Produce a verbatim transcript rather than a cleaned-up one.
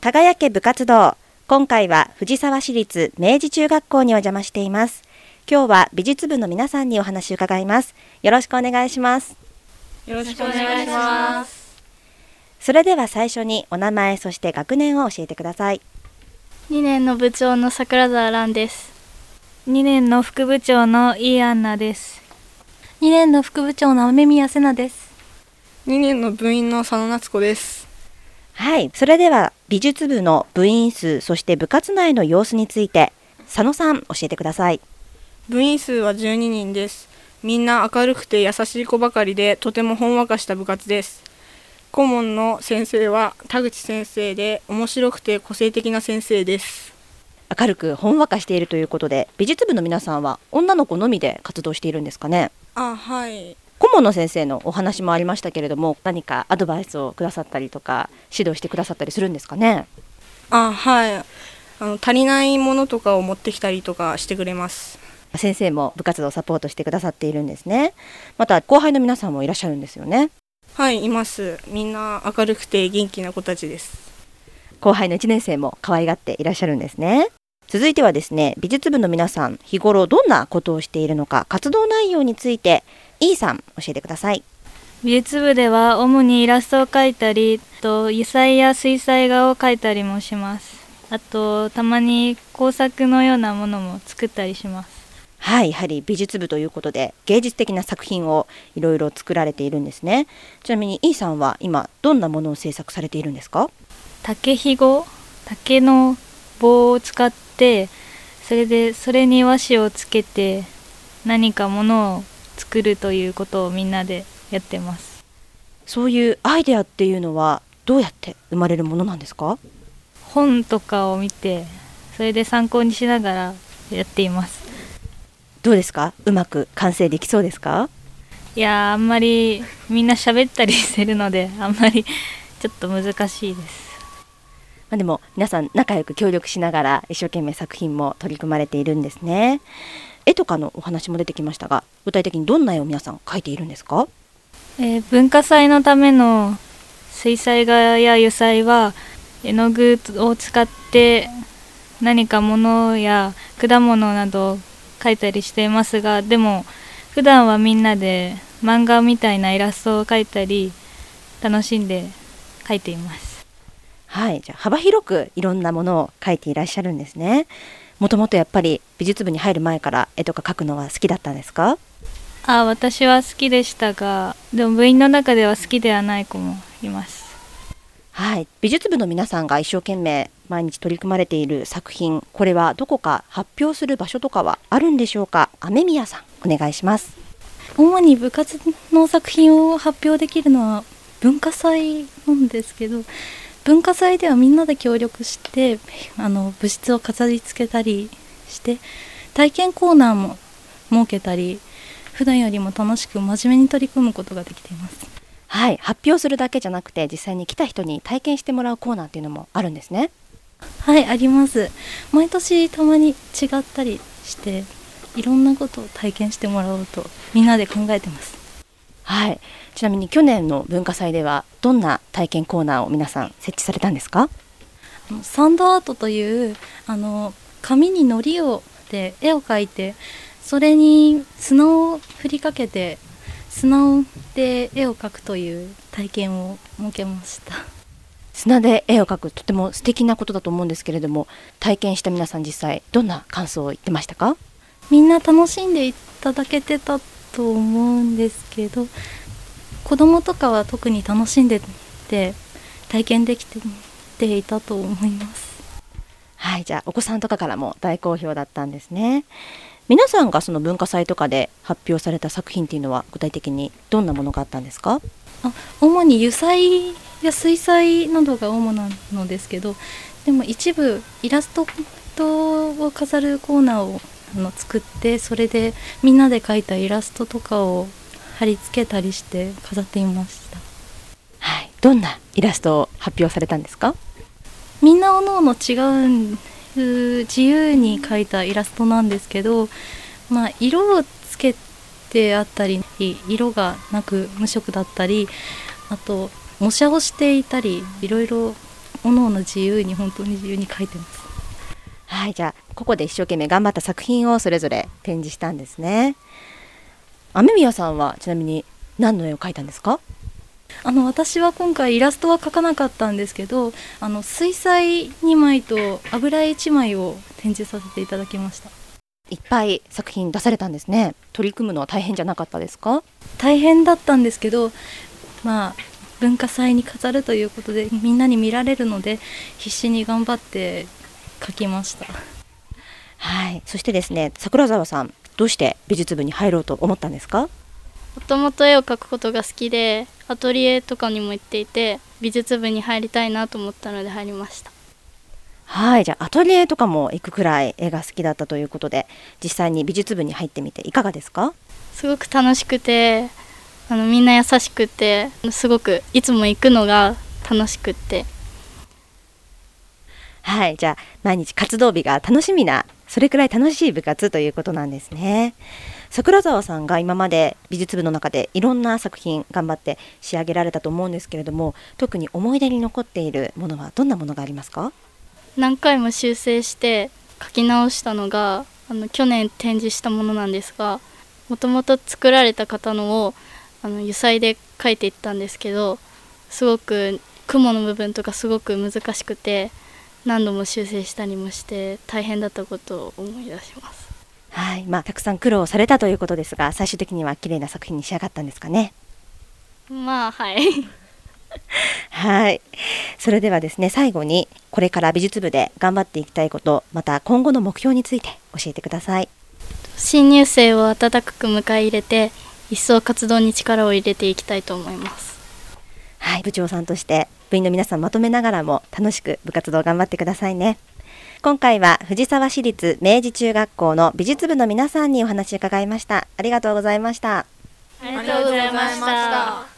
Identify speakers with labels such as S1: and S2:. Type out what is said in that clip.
S1: 輝け部活動。今回は藤沢市立明治中学校にお邪魔しています。今日は美術部の皆さんにお話を伺います。よろしくお願いします。
S2: よろしくお願いします。
S1: それでは最初にお名前、そして学年を教えてください。
S3: にねんの部長の桜沢蘭です。にねんの副部長の井アンナです。
S4: にねんの副部長の雨宮瀬奈です。
S2: にねんの部員の佐野夏子です。
S1: はい、それでは美術部の部員数、そして部活内の様子について佐野さん教えてください。
S2: 部員数はじゅうににんです。みんな明るくて優しい子ばかりで、とてもほんわかした部活です。顧問の先生は田口先生で、面白くて個性的な先生です。
S1: 明るくほんわかしているということで、美術部の皆さんは女の子のみで活動しているんですかね。
S2: あ、はい。
S1: 顧問の先生のお話もありましたけれども、何かアドバイスをくださったりとか指導してくださったりするんですかね。
S2: あ、はい。あの足りないものとかを持ってきたりとかしてくれます。
S1: 先生も部活動をサポートしてくださっているんですね。また後輩の皆さんもいらっしゃるんですよね。
S2: はい、います。みんな明るくて元気な子たちです。
S1: 後輩のいちねん生も可愛がっていらっしゃるんですね。続いてはですね、美術部の皆さん、日頃どんなことをしているのか、活動内容についてイーさん教えてください。
S3: 美術部では主にイラストを描いたり、と油彩や水彩画を描いたりもします。あとたまに工作のようなものも作ったりします。
S1: はい、やはり美術部ということで芸術的な作品をいろいろ作られているんですね。ちなみにイーさんは今どんなものを制作されているんですか？
S3: 竹ひご、竹の棒を使って、それでそれに和紙をつけて何かものを作るということをみんなでやってます。
S1: そういうアイデアっていうのはどうやって生まれるものなんですか？
S3: 本とかを見て、それで参考にしながらやっています。
S1: どうですか？うまく完成できそうですか？
S3: いや、あんまりみんな喋ったりしてるので、あんまりちょっと難しいです。
S1: まあ、でも皆さん仲良く協力しながら一生懸命作品も取り組まれているんですね。絵とかのお話も出てきましたが、具体的にどんな絵を皆さん描いているんですか？
S3: えー、文化祭のための水彩画や油彩は絵の具を使って何か物や果物などを描いたりしていますが、でも普段はみんなで漫画みたいなイラストを描いたり楽しんで描いています。
S1: はい、じゃあ幅広くいろんなものを描いていらっしゃるんですね。もともとやっぱり美術部に入る前から絵とか描くのは好きだったんですか？
S3: あ、私は好きでしたが、でも部員の中では好きではない子もいます。
S1: はい、美術部の皆さんが一生懸命毎日取り組まれている作品、これはどこか発表する場所とかはあるんでしょうか？雨宮さんお願いします。
S4: 主に部活の作品を発表できるのは文化祭なんですけど、文化祭ではみんなで協力してあの部室を飾り付けたりして体験コーナーも設けたり、普段よりも楽しく真面目に取り組むことができています。
S1: はい、発表するだけじゃなくて実際に来た人に体験してもらうコーナーっていうのもあるんですね。
S4: はい、あります。毎年たまに違ったりしていろんなことを体験してもらおうとみんなで考えてます。
S1: はい、ちなみに去年の文化祭ではどんな体験コーナーを皆さん設置されたんですか？
S4: あのサンドアートというあの紙にのりをで絵を描いて、それに砂を振りかけて砂で絵を描くという体験を設けました。
S1: 砂で絵を描く、とても素敵なことだと思うんですけれども、体験した皆さん実際どんな感想を言ってましたか？
S4: みんな楽しんでいただけてたと思うんですけど、子供とかは特に楽しんでて体験できていたと思います。
S1: はい、じゃあお子さんとかからも大好評だったんですね。皆さんがその文化祭とかで発表された作品っていうのは具体的にどんなものがあったんですか？
S4: あ、主に油彩や水彩などが主なのですけど、でも一部イラストを飾るコーナーをあの作って、それでみんなで描いたイラストとかを貼り付けたりして飾っていました。
S1: はい、どんなイラストを発表されたんですか？
S4: みんなおのおの違う自由に描いたイラストなんですけど、まあ、色をつけてあったり、色がなく無色だったり、あと模写をしていたり、いろいろおのおの自由に本当に自由に描いてます。
S1: はい、じゃあここで一生懸命頑張った作品をそれぞれ展示したんですね。雨宮さんはちなみに何の絵を描いたんですか？
S4: あの私は今回イラストは描かなかったんですけど、あの水彩にまいと油絵いちまいを展示させていただきました。
S1: いっぱい作品出されたんですね。取り組むのは大変じゃなかったですか？
S4: 大変だったんですけど、まあ文化祭に飾るということでみんなに見られるので必死に頑張って描きました。
S1: はい、そしてですね、桜沢さん、どうして美術部に入ろうと思ったんですか？
S5: もともと絵を描くことが好きで、アトリエとかにも行っていて、美術部に入りたいなと思ったので入りました。
S1: はい、じゃあアトリエとかも行くくらい絵が好きだったということで、実際に美術部に入ってみていかがですか？
S5: すごく楽しくて、あのみんな優しくて、すごくいつも行くのが楽しくて。
S1: はい、じゃあ毎日活動日が楽しみな、それくらい楽しい部活ということなんですね。桜沢さんが今まで美術部の中でいろんな作品頑張って仕上げられたと思うんですけれども、特に思い出に残っているものはどんなものがありますか？
S5: 何回も修正して書き直したのがあの去年展示したものなんですが、もともと作られた方のをあの油彩で描いていったんですけど、すごく雲の部分とかすごく難しくて何度も修正したりもして大変だったことを思い出します。
S1: はい、まあ、たくさん苦労されたということですが、最終的には綺麗な作品に仕上がったんですかね？
S5: まあはい
S1: はい、それではですね、最後にこれから美術部で頑張っていきたいこと、また今後の目標について教えてください。
S5: 新入生を温かく迎え入れて、一層活動に力を入れていきたいと思います。
S1: はい、部長さんとして部員の皆さんまとめながらも楽しく部活動頑張ってくださいね。今回は藤沢市立明治中学校の美術部の皆さんにお話を伺いました。ありがとうございました。
S5: ありがとうございました。